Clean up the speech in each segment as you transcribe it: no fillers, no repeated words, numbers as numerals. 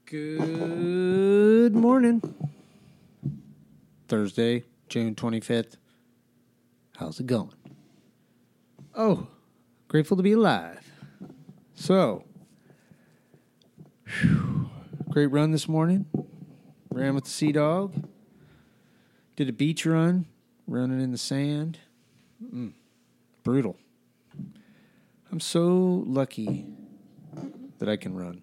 Good morning. Thursday, June 25th. How's it going? Oh, grateful to be alive. So, great run this morning. Ran with the Sea Dog. Did a beach run, running in the sand. Brutal. I'm so lucky that I can run.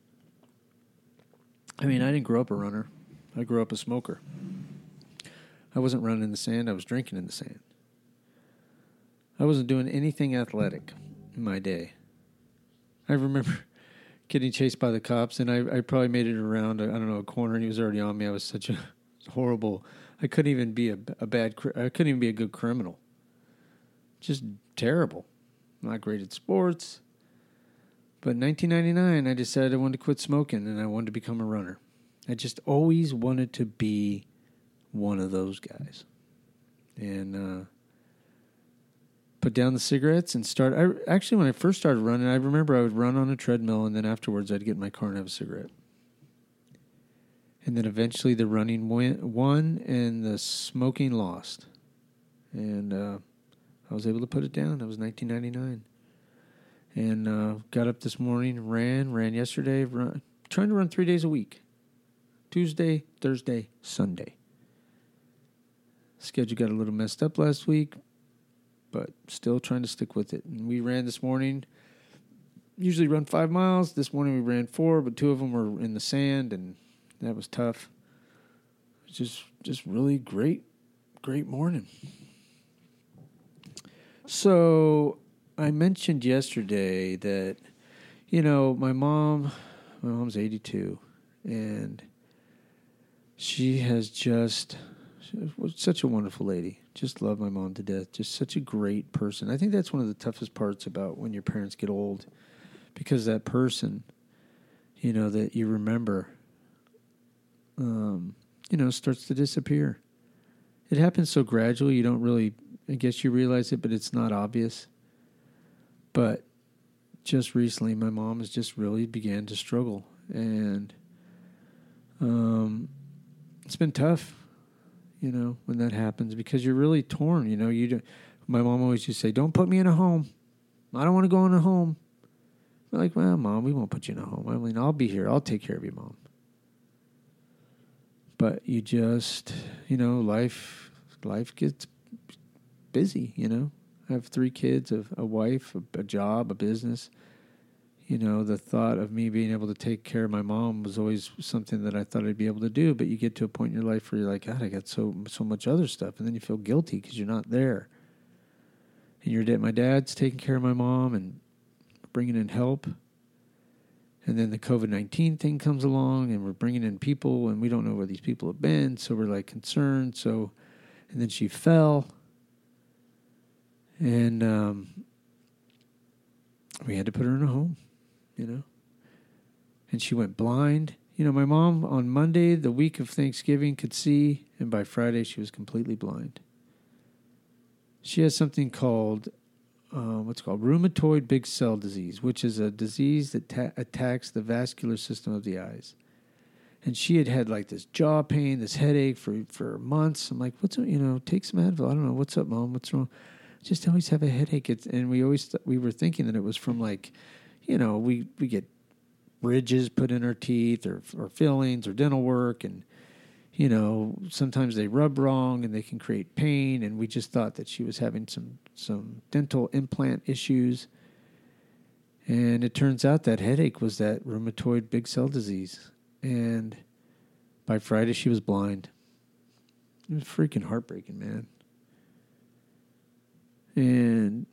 I mean, I didn't grow up a runner. I grew up a smoker. I wasn't running in the sand. I was drinking in the sand. I wasn't doing anything athletic in my day. I remember getting chased by the cops, and I probably made it around, a corner, and he was already on me. I was such a horrible... I couldn't even be I couldn't even be a good criminal. Just terrible. Not great at sports. But in 1999, I decided I wanted to quit smoking, and I wanted to become a runner. I just always wanted to be one of those guys. And put down the cigarettes and start. Actually, when I first started running, I remember I would run on a treadmill, and then afterwards I'd get in my car and have a cigarette. And then eventually the running won, and the smoking lost. And I was able to put it down. That was 1999. And got up this morning, ran yesterday, trying to run 3 days a week. Tuesday, Thursday, Sunday. Schedule got a little messed up last week, but still trying to stick with it. And we ran this morning. Usually run 5 miles. This morning we ran 4, but 2 of them were in the sand, and that was tough. It was just really great morning. So I mentioned yesterday that, my mom's 82, and she was such a wonderful lady. Just love my mom to death. Just such a great person. I think that's one of the toughest parts about when your parents get old, because that person, that you remember, starts to disappear. It happens so gradually, you don't really, I guess you realize it, but it's not obvious. But just recently, my mom has just really began to struggle, and it's been tough, when that happens, because you're really torn. My mom always used to say, "Don't put me in a home. I don't want to go in a home." I'm like, "Well, Mom, we won't put you in a home. I mean, I'll be here. I'll take care of you, Mom." But you just, life gets busy. I have 3 kids, a wife, a job, a business. The thought of me being able to take care of my mom was always something that I thought I'd be able to do. But you get to a point in your life where you're like, God, I got so much other stuff. And then you feel guilty because you're not there. And my dad's taking care of my mom and bringing in help. And then the COVID-19 thing comes along, and we're bringing in people, and we don't know where these people have been. So we're concerned. And then she fell. And we had to put her in a home, And she went blind. My mom on Monday, the week of Thanksgiving, could see, and by Friday she was completely blind. She has something called, rheumatoid big cell disease, which is a disease that attacks the vascular system of the eyes. And she had this jaw pain, this headache for months. I'm like, what's up? Take some Advil. I don't know. What's up, Mom? What's wrong? Just always have a headache. And we were thinking that it was from we get bridges put in our teeth or fillings or dental work, and sometimes they rub wrong and they can create pain, and we just thought that she was having some dental implant issues. And it turns out that headache was that rheumatoid big cell disease. And by Friday she was blind. It was freaking heartbreaking, man. And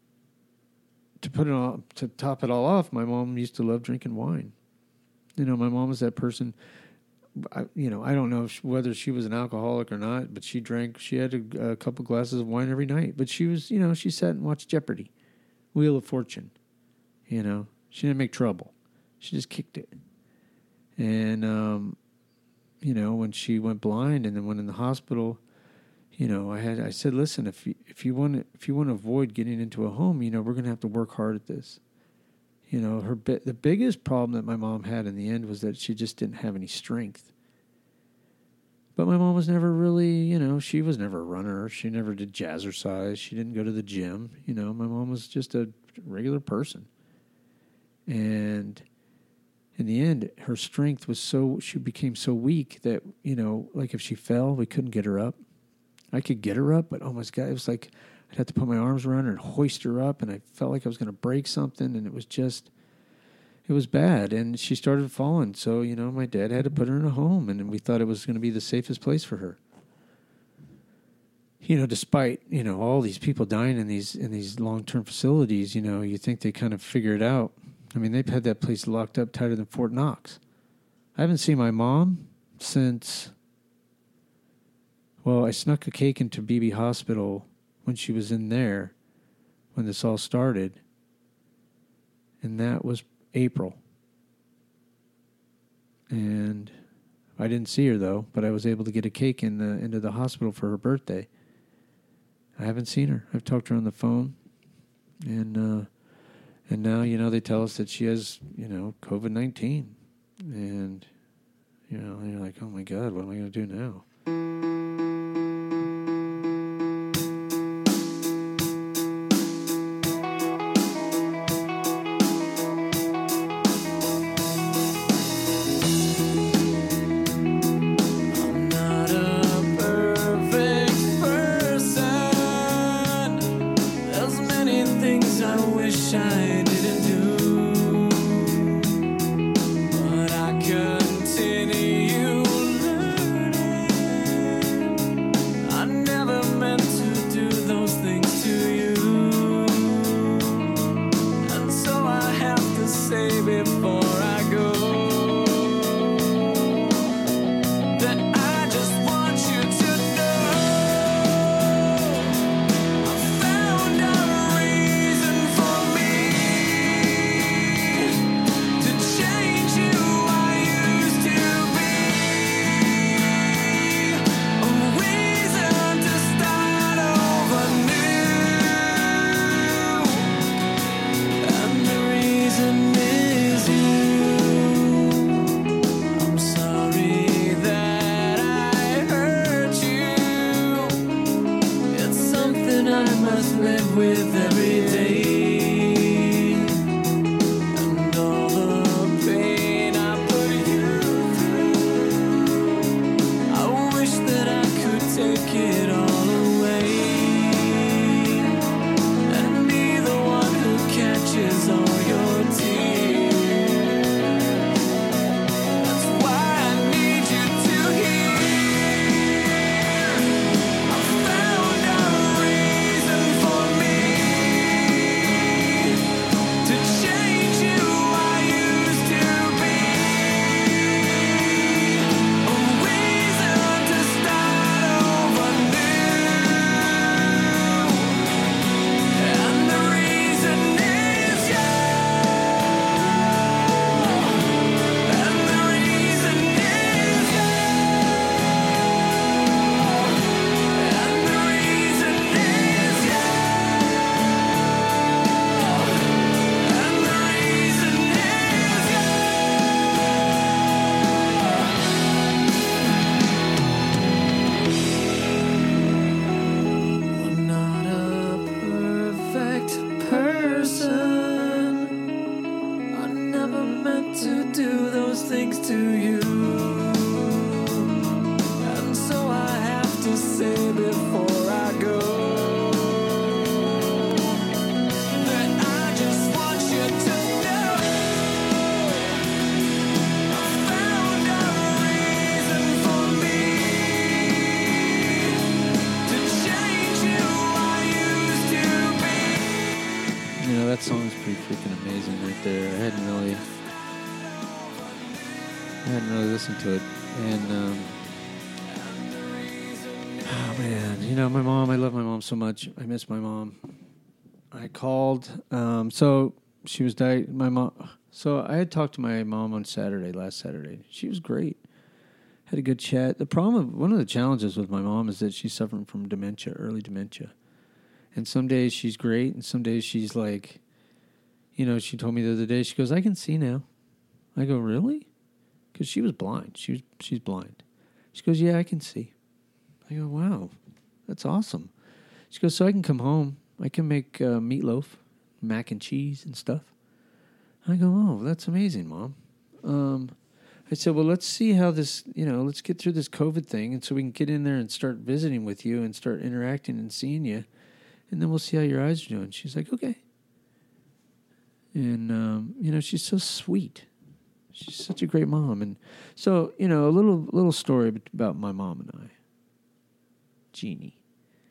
to top it all off, my mom used to love drinking wine. My mom was that person. I don't know whether she was an alcoholic or not, but she drank. She had a couple glasses of wine every night. But she was, she sat and watched Jeopardy, Wheel of Fortune. She didn't make trouble. She just kicked it. And when she went blind and then went in the hospital, I said, listen, if you want to avoid getting into a home, we're going to have to work hard at this. You know, the biggest problem that my mom had in the end was that she just didn't have any strength. But my mom was never really, you know, she was never a runner. She never did jazzercise. She didn't go to the gym. You know, my mom was just a regular person. And in the end, her strength was she became so weak that, you know, like if she fell, we couldn't get her up. I could get her up, but oh my God, it was like I'd have to put my arms around her and hoist her up, and I felt like I was going to break something, and it was bad, and she started falling. So, you know, my dad had to put her in a home, and we thought it was going to be the safest place for her. You know, despite, you know, all these people dying in these long-term facilities, you know, you think they kind of figure it out. I mean, they've had that place locked up tighter than Fort Knox. I haven't seen my mom since, well, I snuck a cake into Beebe Hospital when she was in there, when this all started. And that was April. And I didn't see her, though, but I was able to get a cake into the hospital for her birthday. I haven't seen her. I've talked to her on the phone. And now, you know, they tell us that she has, you know, COVID-19. And, you know, you're like, oh, my God, what am I going to do now? That song's pretty freaking amazing right there. I hadn't really listened to it. And, oh man, you know, my mom, I love my mom so much. I miss my mom. I called, so she was my mom. So I had talked to my mom on last Saturday. She was great. Had a good chat. One of the challenges with my mom is that she's suffering from dementia, early dementia. And some days she's great, and some days she's like, She told me the other day, she goes, I can see now. I go, really? Because she was blind. She's blind. She goes, yeah, I can see. I go, wow, that's awesome. She goes, so I can come home. I can make meatloaf, mac and cheese and stuff. I go, oh, that's amazing, Mom. I said, well, let's see how this, let's get through this COVID thing, and so we can get in there and start visiting with you and start interacting and seeing you, and then we'll see how your eyes are doing. She's like, okay. And, she's so sweet. She's such a great mom. And so, a little story about my mom and I. Jeannie.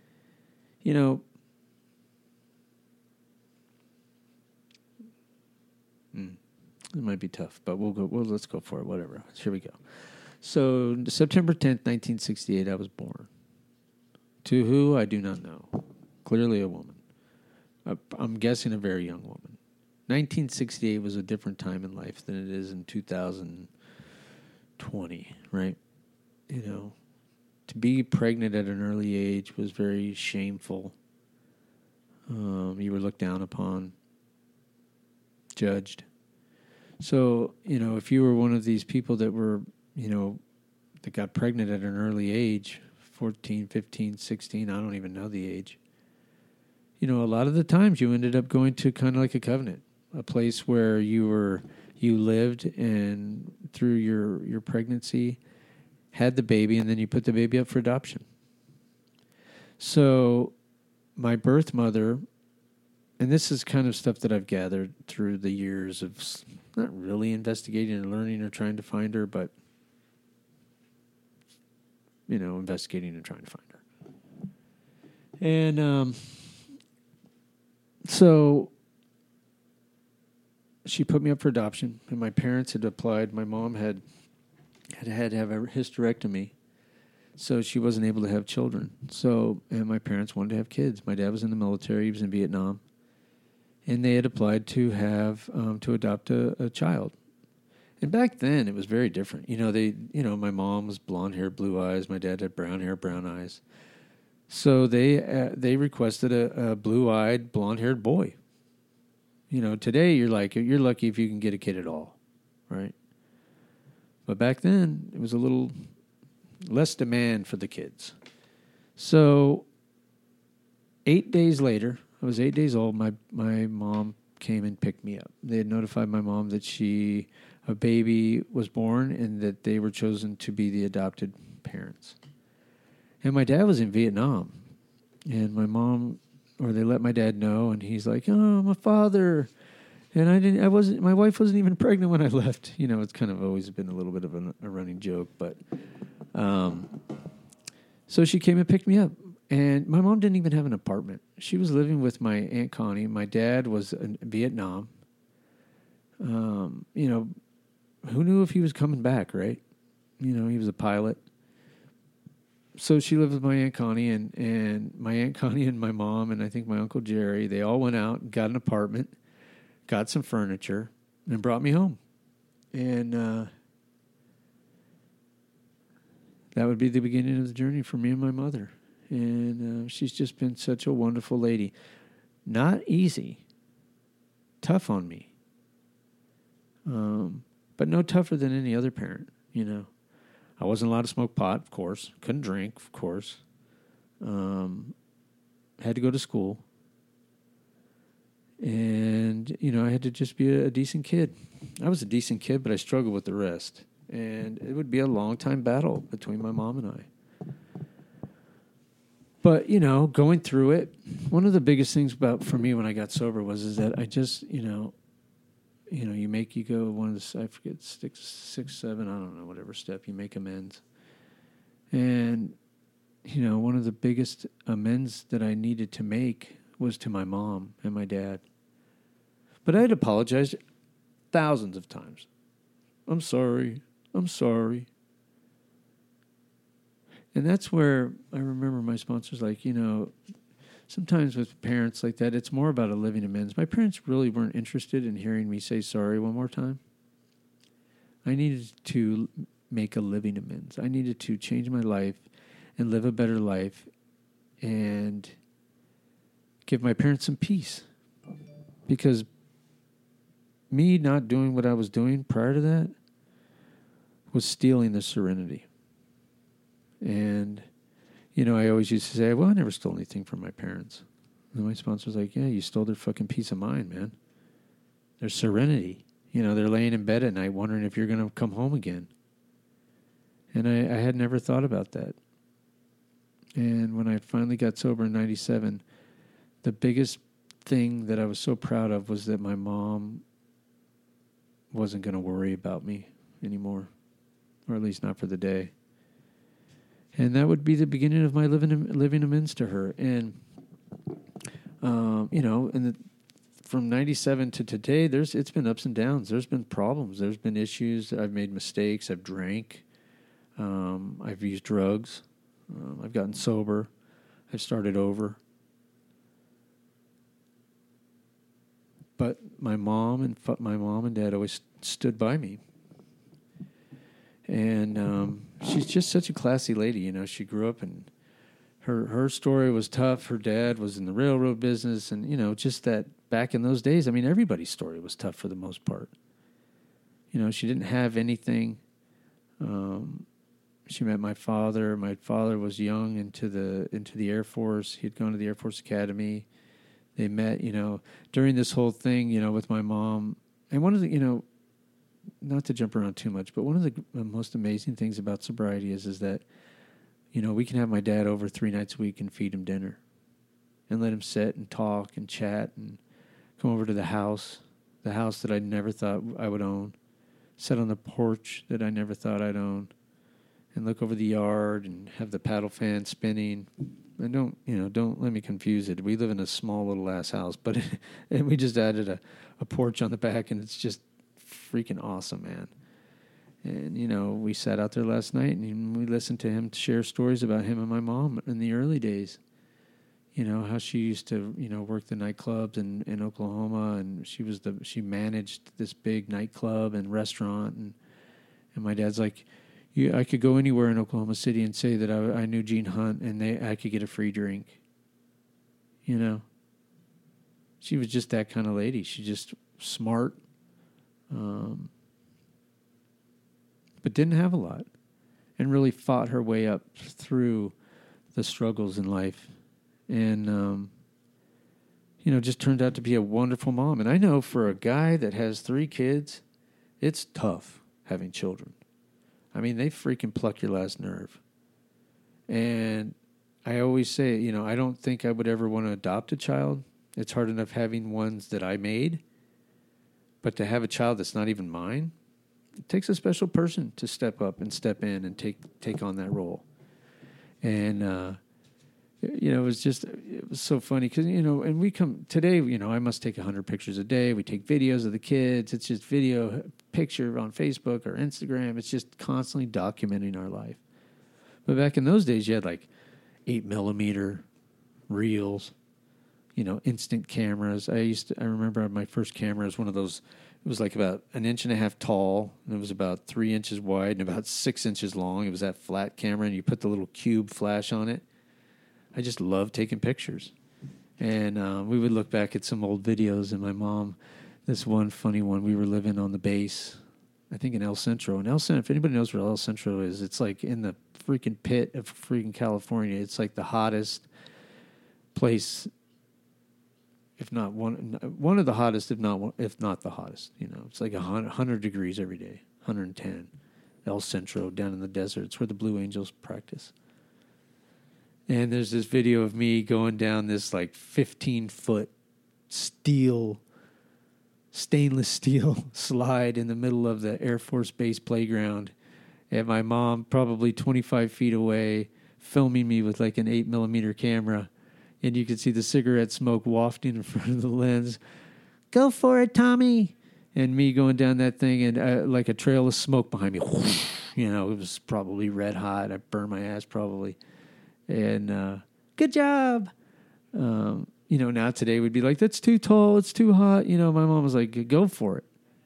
It might be tough, but let's go for it. Whatever. Here we go. So, September 10th, 1968, I was born. To who, I do not know. Clearly a woman. I'm guessing a very young woman. 1968 was a different time in life than it is in 2020, right? To be pregnant at an early age was very shameful. You were looked down upon, judged. So, if you were one of these people that were, that got pregnant at an early age, 14, 15, 16, I don't even know the age. A lot of the times you ended up going to kind of like a covenant, a place where you lived, and through your pregnancy had the baby, and then you put the baby up for adoption. So my birth mother, and this is kind of stuff that I've gathered through the years of not really investigating and learning or trying to find her, but, investigating and trying to find her. And so she put me up for adoption, and my parents had applied. My mom had to have a hysterectomy, so she wasn't able to have children. So, and my parents wanted to have kids. My dad was in the military; he was in Vietnam, and they had applied to have to adopt a child. And back then, it was very different. My mom was blonde hair, blue eyes. My dad had brown hair, brown eyes. So they requested a blue-eyed, blonde-haired boy. Today you're lucky if you can get a kid at all, right? But back then it was a little less demand for the kids. So 8 days later, I was 8 days old. My mom came and picked me up. They had notified my mom that a baby was born and that they were chosen to be the adopted parents. And my dad was in Vietnam, and my let my dad know, and he's like, "Oh, my father," and my wife wasn't even pregnant when I left. It's kind of always been a little bit of a running joke, but, so she came and picked me up, and my mom didn't even have an apartment. She was living with my Aunt Connie. My dad was in Vietnam. Who knew if he was coming back, right? He was a pilot. So she lived with my Aunt Connie, and my Aunt Connie and my mom and I think my Uncle Jerry, they all went out and got an apartment, got some furniture, and brought me home. And that would be the beginning of the journey for me and my mother. And she's just been such a wonderful lady. Not easy. Tough on me. But no tougher than any other parent, I wasn't allowed to smoke pot, of course. Couldn't drink, of course. Had to go to school. And, I had to just be a decent kid. I was a decent kid, but I struggled with the rest. And it would be a long-time battle between my mom and I. But, going through it, one of the biggest things for me when I got sober is that I just, you go one of the, I forget, six, 7, I don't know, whatever step, you make amends. And, one of the biggest amends that I needed to make was to my mom and my dad. But I had apologized thousands of times. I'm sorry. And that's where I remember my sponsors like, sometimes with parents like that, it's more about a living amends. My parents really weren't interested in hearing me say sorry one more time. I needed to make a living amends. I needed to change my life and live a better life and give my parents some peace. Because me not doing what I was doing prior to that was stealing the serenity. And, I always used to say, well, I never stole anything from my parents. And my sponsor was like, yeah, you stole their fucking peace of mind, man. Their serenity. They're laying in bed at night wondering if you're going to come home again. And I had never thought about that. And when I finally got sober in 97, the biggest thing that I was so proud of was that my mom wasn't going to worry about me anymore, or at least not for the day. And that would be the beginning of my living amends to her. And, from 97 to today, it's been ups and downs. There's been problems. There's been issues. I've made mistakes. I've drank. I've used drugs. I've gotten sober. I've started over. But my mom and dad always stood by me. And she's just such a classy lady. She grew up and her story was tough. Her dad was in the railroad business. And, just that back in those days, everybody's story was tough for the most part. She didn't have anything. She met my father. My father was young into the Air Force. He'd gone to the Air Force Academy. They met, during this whole thing, with my mom. And one of the, not to jump around too much, but one of the most amazing things about sobriety is that, we can have my dad over 3 nights a week and feed him dinner and let him sit and talk and chat and come over to the house that I never thought I would own, sit on the porch that I never thought I'd own, and look over the yard and have the paddle fan spinning. And don't let me confuse it. We live in a small little ass house, but and we just added a porch on the back, and it's just freaking awesome, man. And, we sat out there last night and we listened to him share stories about him and my mom in the early days. How she used to, work the nightclubs in Oklahoma, and she managed this big nightclub and restaurant. And my dad's like, I could go anywhere in Oklahoma City and say that I knew Gene Hunt and I could get a free drink. She was just that kind of lady. She's just smart. But didn't have a lot, and really fought her way up through the struggles in life, and just turned out to be a wonderful mom. And I know for a guy that has 3 kids, it's tough having children. They freaking pluck your last nerve. And I always say, I don't think I would ever want to adopt a child. It's hard enough having ones that I made, but to have a child that's not even mine, it takes a special person to step up and step in and take on that role. And, it was so funny because, and we come today, I must take 100 pictures a day. We take videos of the kids. It's just picture on Facebook or Instagram. It's just constantly documenting our life. But back in those days, you had like 8mm reels, instant cameras. I remember my first camera was one of those. It was like about 1.5 inches tall, and it was about 3 inches wide and about 6 inches long. It was that flat camera, and you put the little cube flash on it. I just loved taking pictures. And we would look back at some old videos, and my mom, this one funny one, we were living on the base, I think in El Centro. And El Centro, if anybody knows where El Centro is, it's like in the freaking pit of freaking California. It's like the hottest place, if not one of the hottest, if not the hottest. It's like 100 degrees every day, 110. El Centro down in the desert. It's where the Blue Angels practice. And there's this video of me going down this like 15-foot stainless steel slide in the middle of the Air Force Base playground. And my mom probably 25 feet away filming me with like an 8mm camera. And you could see the cigarette smoke wafting in front of the lens. Go for it, Tommy. And me going down that thing and like a trail of smoke behind me. It was probably red hot. I burned my ass probably. And good job. Now today we'd be like, that's too tall. It's too hot. My mom was like, go for it.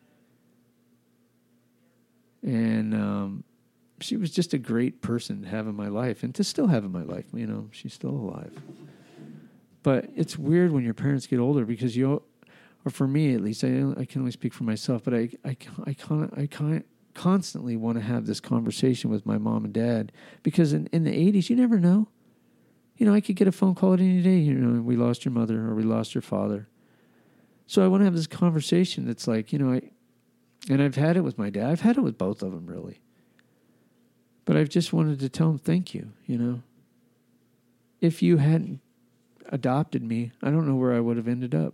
And she was just a great person to have in my life and to still have in my life. She's still alive. But it's weird when your parents get older because or for me at least, I can only speak for myself, but I can't constantly want to have this conversation with my mom and dad, because in the 80s, you never know. I could get a phone call at any day, we lost your mother or we lost your father. So I want to have this conversation that's like, and I've had it with my dad. I've had it with both of them, really. But I've just wanted to tell them thank you, If you hadn't adopted me, I don't know where I would have ended up.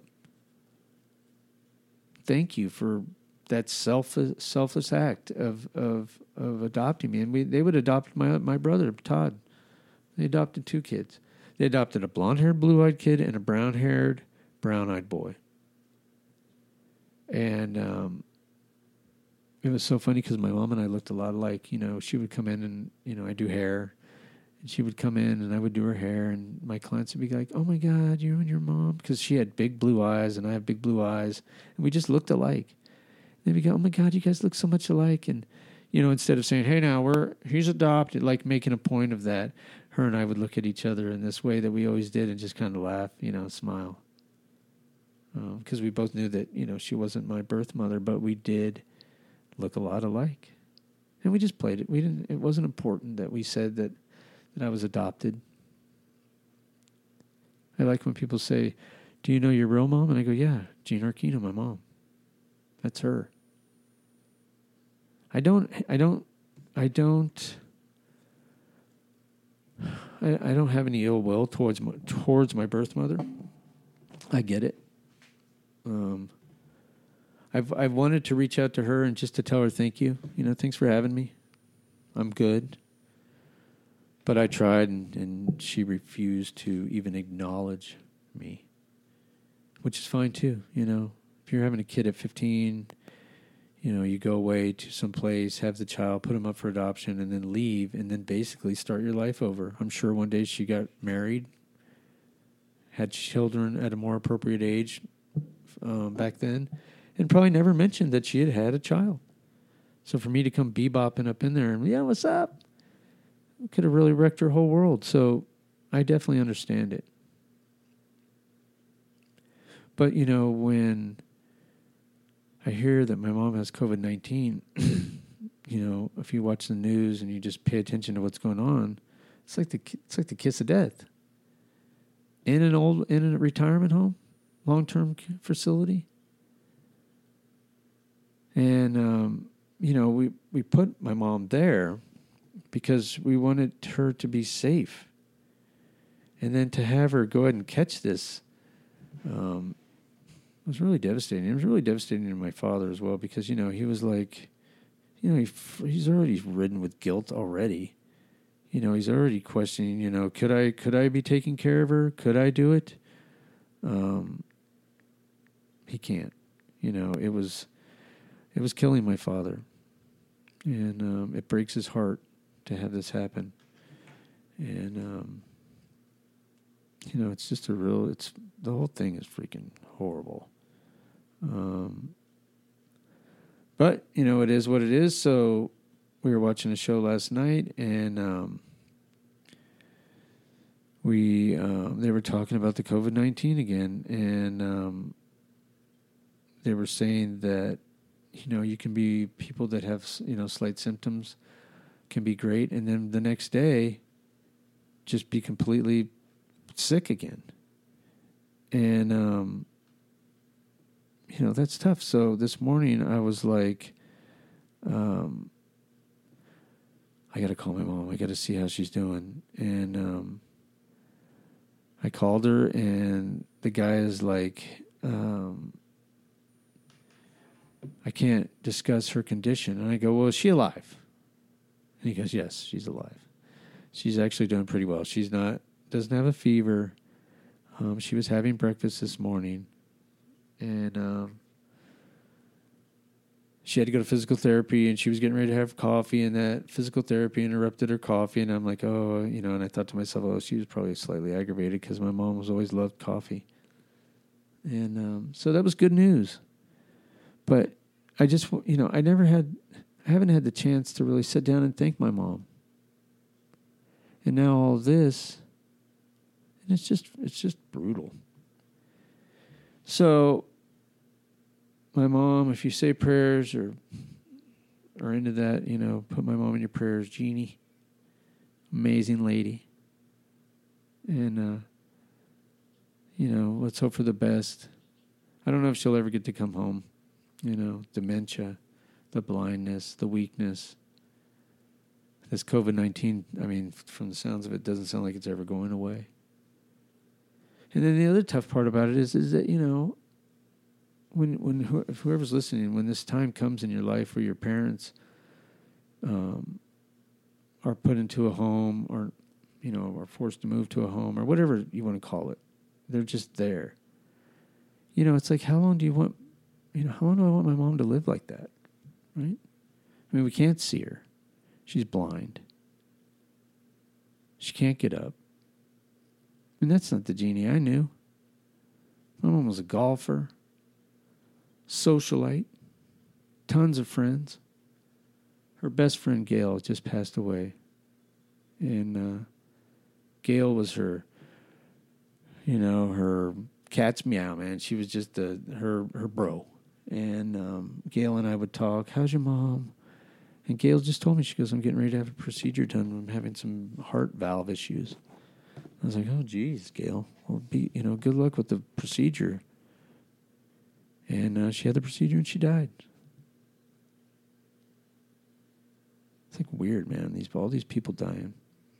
Thank you for that selfless act of adopting me. And they would adopt my brother, Todd. They adopted 2 kids. They adopted a blonde-haired, blue-eyed kid and a brown-haired, brown-eyed boy. And it was so funny because my mom and I looked a lot alike. She would come in and, I do hair. And she would come in and I would do her hair. And my clients would be like, oh, my God, you and your mom. Because she had big blue eyes and I have big blue eyes. And we just looked alike. And they'd go, oh, my God, you guys look so much alike. And, instead of saying, hey, now he's adopted, like making a point of that, her and I would look at each other in this way that we always did and just kind of laugh, smile. Because we both knew that, she wasn't my birth mother, but we did look a lot alike. And we just played it. It wasn't important that we said that I was adopted. I like when people say, do you know your real mom? And I go, yeah, Jean Arquino, my mom. That's her. I don't have any ill will towards my birth mother. I get it. I've wanted to reach out to her and just to tell her thank you. Thanks for having me. I'm good. But I tried, and she refused to even acknowledge me, which is fine too. If you're having a kid at 15, you go away to some place, have the child, put him up for adoption, and then leave, and then basically start your life over. I'm sure one day she got married, had children at a more appropriate age back then, and probably never mentioned that she had a child. So for me to come bebopping up in there and, yeah, what's up? Could have really wrecked her whole world. So I definitely understand it. But, when I hear that my mom has COVID-19, if you watch the news and you just pay attention to what's going on, it's like the kiss of death. In a retirement home, long-term facility. And, we put my mom there because we wanted her to be safe. And then to have her go ahead and catch this was really devastating. It was really devastating to my father as well because, he was like, he's already ridden with guilt already. He's already questioning, could I be taking care of her? Could I do it? He can't. It was killing my father. And it breaks his heart to have this happen. And, it's just the whole thing is freaking horrible. But, it is what it is. So we were watching a show last night and they were talking about the COVID-19 again. And they were saying that, you can be people that have, slight symptoms can be great. And then the next day, just be completely sick again. And, that's tough. So this morning I was like, I got to call my mom. I got to see how she's doing. And I called her and the guy is like, I can't discuss her condition. And I go, well, is she alive? And he goes, yes, she's alive. She's actually doing pretty well. Doesn't have a fever. She was having breakfast this morning. And she had to go to physical therapy and she was getting ready to have coffee and that physical therapy interrupted her coffee. And I'm like, oh, and I thought to myself, oh, she was probably slightly aggravated because my mom was always loved coffee. And so that was good news. But I just, I haven't had the chance to really sit down and thank my mom. And now all this, and it's just brutal. So my mom, if you say prayers or into that, put my mom in your prayers. Jeannie, amazing lady. And, let's hope for the best. I don't know if she'll ever get to come home. Dementia, the blindness, the weakness. This COVID-19, from the sounds of it, doesn't sound like it's ever going away. And then the other tough part about it is that, when whoever's listening, when this time comes in your life where your parents are put into a home or, are forced to move to a home or whatever you want to call it, they're just there. It's like, how long do I want my mom to live like that, right? We can't see her. She's blind. She can't get up. That's not the Jeannie I knew. My mom was a golfer, socialite, tons of friends. Her best friend, Gail, just passed away. And Gail was her cat's meow, man. She was just her bro. And Gail and I would talk, how's your mom? And Gail just told me, she goes, I'm getting ready to have a procedure done. I'm having some heart valve issues. I was like, oh, geez, Gail. Well, good luck with the procedure. And she had the procedure and she died. It's like weird, man. All these people dying.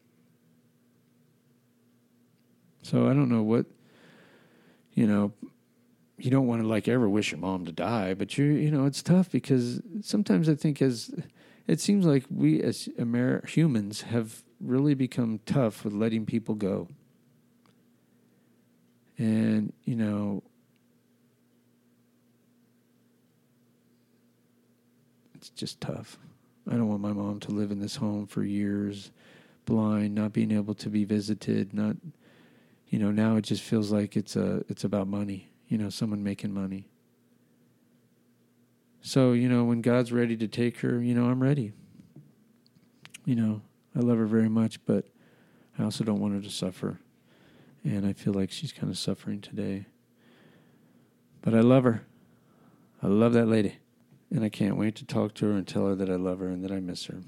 So I don't know what, you don't want to ever wish your mom to die, but it's tough because sometimes I think it seems like we as humans have really become tough with letting people go. And, it's just tough. I don't want my mom to live in this home for years, blind, not being able to be visited, not, now it just feels like it's about money, someone making money. So, when God's ready to take her, I'm ready. I love her very much, but I also don't want her to suffer. And I feel like she's kind of suffering today. But I love her. I love that lady. And I can't wait to talk to her and tell her that I love her and that I miss her.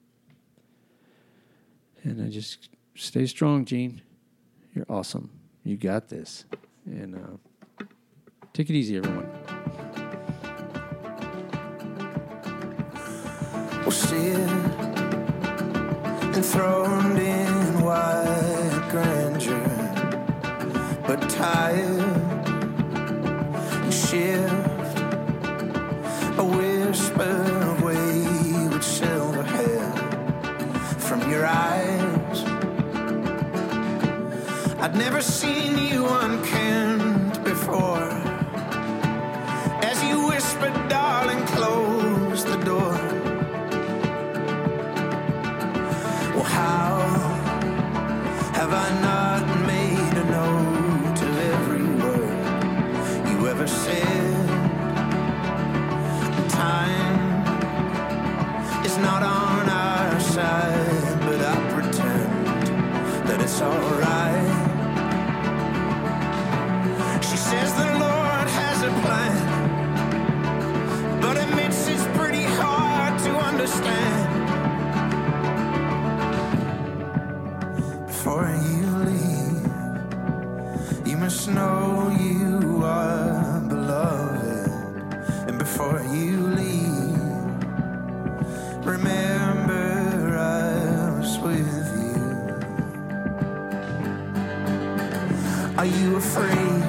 And I just stay strong, Gene. You're awesome. You got this. And take it easy, everyone. We'll sit enthroned in white grandeur, but tired and shift a whisper of wayward silver hair from your eyes. I'd never seen you unkempt before. As you whispered, darling, close the door. Well, how have I not made a note of every word you ever said? Time is not on our side, but I pretend that it's alright. She says the Lord has a plan, but admits it's pretty hard to understand. Before you leave, you must know you are beloved. And before you leave, remember I was with you. Are you afraid?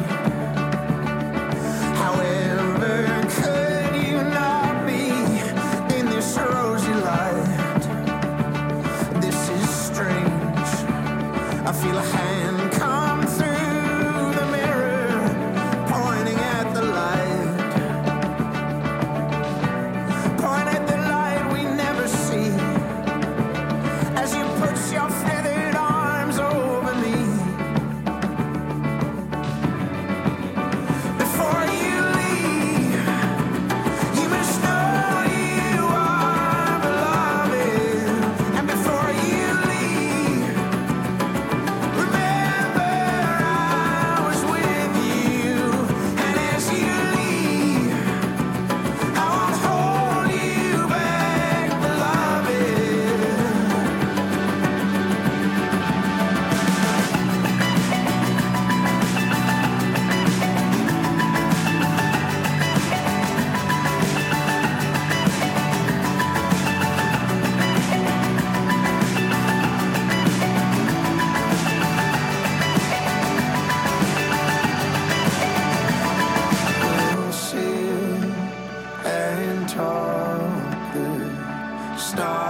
However, could you not be in this rosy light? This is strange. I feel a hand come through the mirror, pointing at the light. Point at the light we never see, as you put your feathered arms over me.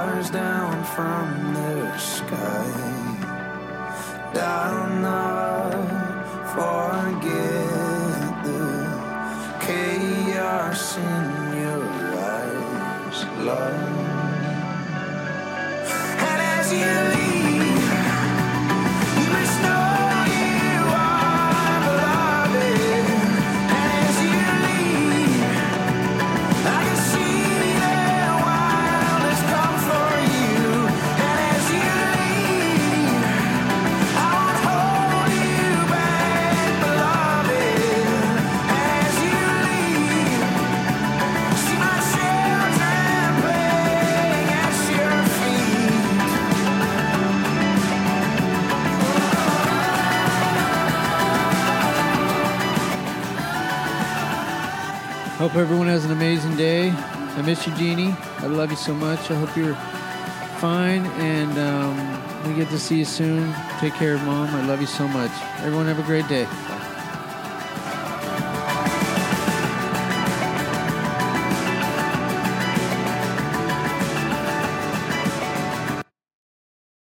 stars down from the sky. I'll not forget the chaos in your eyes, love. And as you leave, you must know you are beloved. And as you leave, I can see the wild has come for you. And as you leave, I won't hold you back, beloved. And as you leave, see my children playing at your feet. Hope everyone has an amazing day. I miss you, Jeannie. I love you so much. I hope you're fine, and we get to see you soon. Take care of Mom. I love you so much. Everyone have a great day. Bye.